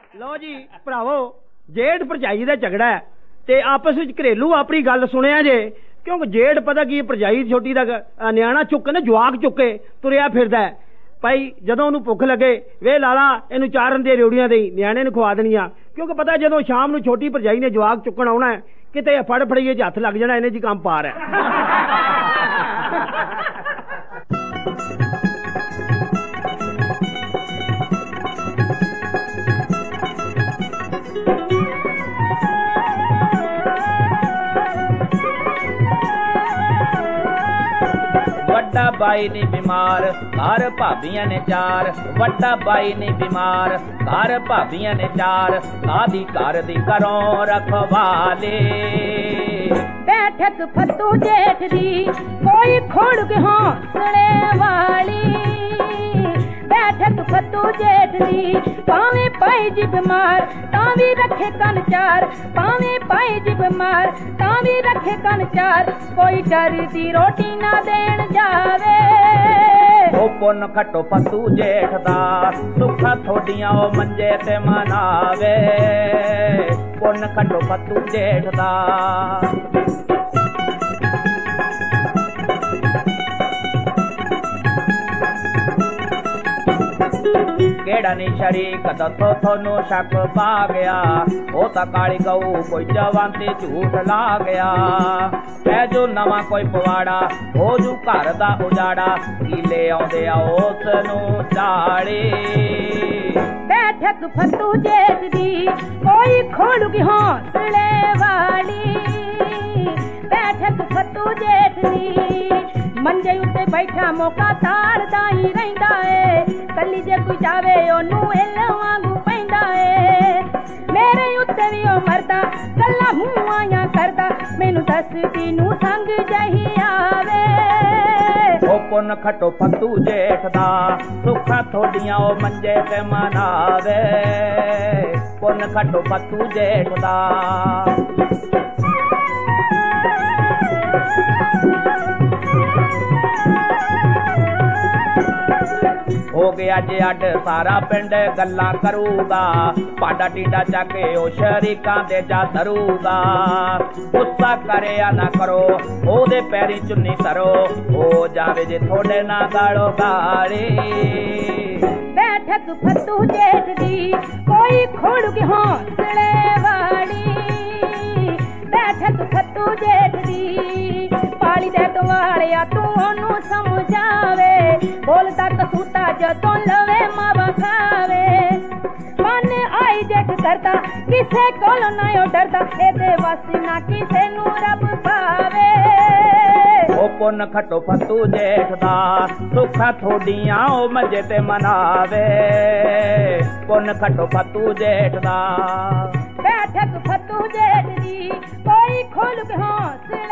लो जी भरावो जेठ भरजाई दा झगड़ा है ते आपस विच घरेलू अपनी गल सुनिया जे क्योंकि जेठ पता की भरजाई छोटी दा न्याणा चुक ना जवाक चुके तुरिया फिरदा है भाई जदों ओनू भुख लगे वे लाला इनू चारन दे रेवड़ियां दे न्याणे नू खवा देनियां क्योंकि पता जदों शाम नू छोटी भरजाई ने जवाक चुकन आउणा है किते फड़ फड़ीए च हथ लग जाना इन्हें जी काम पार है वड्डा बाई नी बीमार घर भाबियां ने चार वड्डा बाई नी बीमार घर भाबियां ने चार कादी घर दी करों रखवाले बैठक फतू जेठ दी कोई खोड़ के हौसले वाली बैठक फतू जेठ दी पावे पाई जी बीमार तावी रखे कन चार पावे पाई जी बीमार तावी रखे कन चार कोई डर दी रोटी ना देन जावे ओ पुन खटो फतू जेठ दा सुखा थोड़ियां ओ मंजे ते मनावे पुन खटो फतू जेठ दा केड़ा नी शरीक दसो थोनू शक पा गया ओ ता काली गऊ कोई जवान ते झूठ ला गया ऐ जो नवा कोई पवाड़ा हो जू घर दा उजाड़ा कीले आउंदे आ उस नू चाड़े बैठक फतू जेठ दी कोई खोड़ की हौसले वाली बैठक फतू जेठ दी मंजे उत्ते बैठा मौका तारदा ही रहिंदा है कली जे कोई जावे ओनू हिल वांगू पैंदा है मेरे उत्ते भी ओ मरदा कल्ला मूंह आया करदा मैनू दसदी नू संग जही आवे ओ पुन खटो फतू जेठ दा सुखा थोड़ियां ओ मंजे ते मनावे पुन खटो फतू जेठ दा हो गया जे अड सारा पिंड गल्ला करूगा पाडा टीडा जाके ओ शरीकां दे जा धरूगा गुस्सा करे या ना करो ओदे पैरी चुन्नी धरो हो जावे जे थोड़े ना गालो गाली बैठक फतू जेठ दी कोई खोड़ के हौसले वाली बैठक फतू जेठ दी पाली दे तुम्हारे तू ओनू समझावे बोलता कसूता जदों लवे मावा खावे मन आई जेठ करता किसे कोल ना डरदा एदे वस ना किसे नू रब पावे ओ पुन खटो फतू जेठ दा सुखा थोड़ियां ओ मंजे ते मनावे पुन खटो फतू जेठ दा बैठक फतू जेठ दी कोई खोल के हौसले